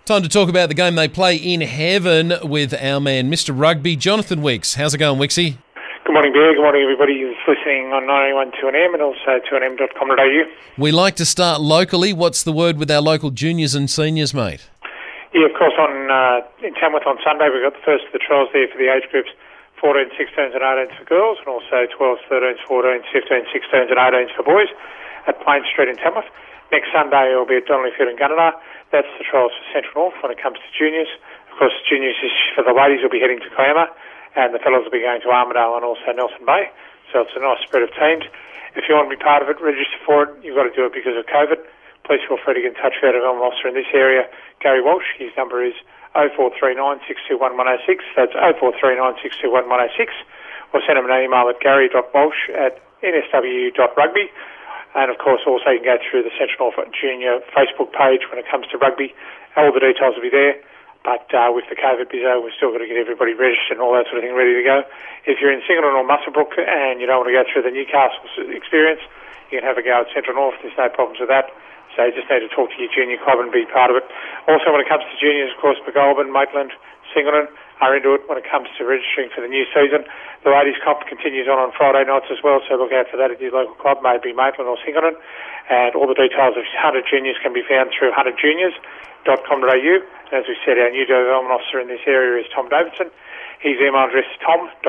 Time to talk about the game they play in heaven with our man, Mr. Rugby, Jonathan Wicks. How's it going, Wicksy? Good morning, Bear. Good morning, everybody who's listening on 912NM and also 2nm.com.au. We like to start locally. What's the word with our local juniors and seniors, mate? Yeah, of course, in Tamworth on Sunday, we've got the first of the trials there for the age groups 14, 16s and 18s for girls, and also 12s, 13s, 14s, 15s, 16s and 18s for boys at Plain Street in Tamworth. Next Sunday, it will be at Donnelly Field in Gunnedah. That's the trials for Central North when it comes to juniors. Of course, juniors for the ladies will be heading to Kiama, and the fellas will be going to Armidale and also Nelson Bay. So it's a nice spread of teams. If you want to be part of it, register for it. You've got to do it because of COVID. Please feel free to get in touch with our development officer in this area, Gary Walsh. His number is 0439 621 106. That's 0439 621 106. Or send him an email at gary.walsh@nsw.rugby. And, of course, also you can go through the Central North Junior Facebook page when it comes to rugby. All the details will be there. But with the COVID bizzo, we've still got to get everybody registered and all that sort of thing ready to go. If you're in Singleton or Muswellbrook and you don't want to go through the Newcastle experience, you can have a go at Central North. There's no problems with that. So you just need to talk to your junior club and be part of it. Also, when it comes to juniors, of course, McGolban, Maitland, Singleton are into it when it comes to registering for the new season. The ladies' comp continues on Friday nights as well, so look out for that at your local club, maybe Maitland or Singleton. And all the details of 100 Juniors can be found through 100juniors.com.au. And as we said, our new development officer in this area is Tom Davidson. His email address is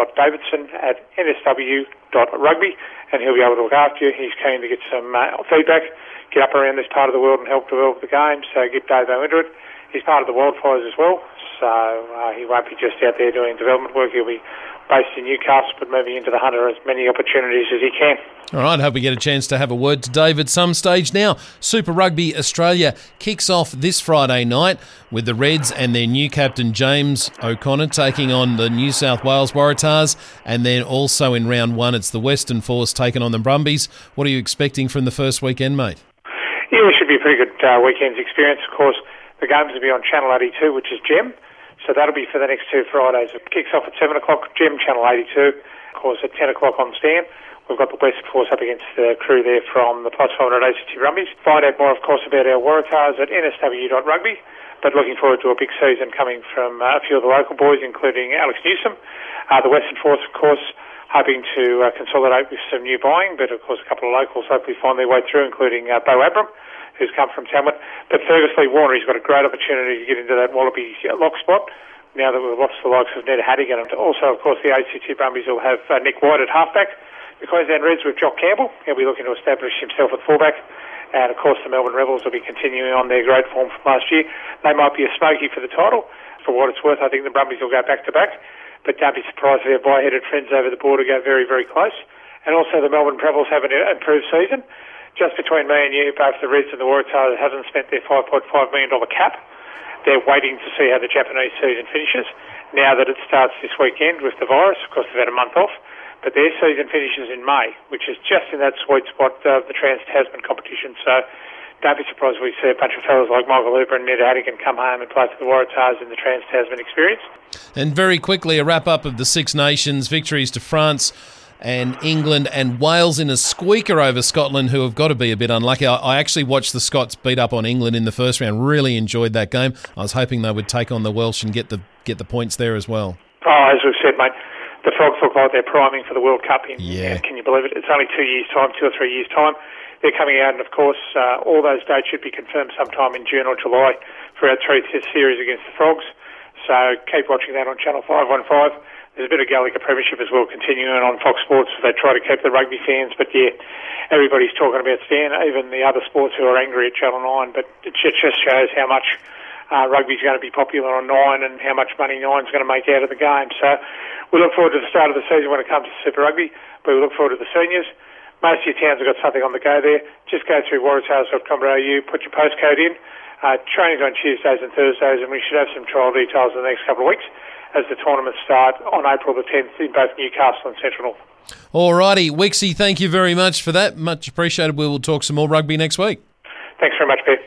tom.davidson@nsw.rugby, and he'll be able to look after you. He's keen to get some feedback, get up around this part of the world and help develop the game, so get Davo into it. He's part of the Wildfires as well, so he won't be just out there doing development work. He'll be based in Newcastle, but moving into the Hunter as many opportunities as he can. All right, hope we get a chance to have a word to Dave at some stage. Now, Super Rugby Australia kicks off this Friday night with the Reds and their new captain James O'Connor taking on the New South Wales Waratahs, and then also in round one it's the Western Force taking on the Brumbies. What are you expecting from the first weekend, mate? Yeah, it should be a pretty good weekend's experience. Of course, the games will be on Channel 82, which is GEM. So that'll be for the next two Fridays. It kicks off at 7 o'clock, GEM Channel 82. Of course, at 10 o'clock on Stan. We've got the Western Force up against the crew there from the Plus 500 ACT Brumbies. Find out more, of course, about our Waratahs at nsw.rugby. But looking forward to a big season coming from a few of the local boys, including Alex Newsom. The Western Force, of course, hoping to consolidate with some new buying, but, of course, a couple of locals hopefully find their way through, including Bo Abram, who's come from Tamworth. But Fergus Lee Warner, he's got a great opportunity to get into that Wallaby lock spot now that we've lost the likes of Ned Haddigan. And also, of course, the ACT Brumbies will have Nick White at halfback. The Queensland Reds with Jock Campbell. He'll be looking to establish himself at fullback. And, of course, the Melbourne Rebels will be continuing on their great form from last year. They might be a smoky for the title. For what it's worth, I think the Brumbies will go back-to-back. But don't be surprised if their buy-headed friends over the border go very, very close. And also the Melbourne Rebels have an improved season. Just between me and you, both the Reds and the Waratahs haven't spent their $5.5 million cap. They're waiting to see how the Japanese season finishes. Now that it starts this weekend with the virus, of course they've had a month off, but their season finishes in May, which is just in that sweet spot of the Trans-Tasman competition. So don't be surprised if we see a bunch of fellas like Michael Hooper and Ned Haddigan come home and play for the Waratahs in the Trans-Tasman experience. And very quickly, a wrap-up of the Six Nations, victories to France and England and Wales in a squeaker over Scotland, who have got to be a bit unlucky. I actually watched the Scots beat up on England in the first round. Really enjoyed that game. I was hoping they would take on the Welsh and get the points there as well. Oh, as we've said, mate, the Frogs look like they're priming for the World Cup in, can you believe it? It's only 2 years' time, 2 or 3 years' time. They're coming out, and of course, all those dates should be confirmed sometime in June or July for our 3-test series against the Frogs. So keep watching that on Channel 515. There's a bit of Gallagher Premiership as well continuing on Fox Sports. They try to keep the rugby fans, but yeah, everybody's talking about Stan, even the other sports who are angry at Channel 9, but it just shows how much rugby's going to be popular on 9 and how much money 9's going to make out of the game. So we look forward to the start of the season when it comes to Super Rugby, but we look forward to the seniors. Most of your towns have got something on the go there. Just go through waratahs.com.au, put your postcode in. Training's on Tuesdays and Thursdays, and we should have some trial details in the next couple of weeks as the tournaments start on April the 10th in both Newcastle and Central North. All righty, Wixie, thank you very much for that. Much appreciated. We will talk some more rugby next week. Thanks very much, Pete.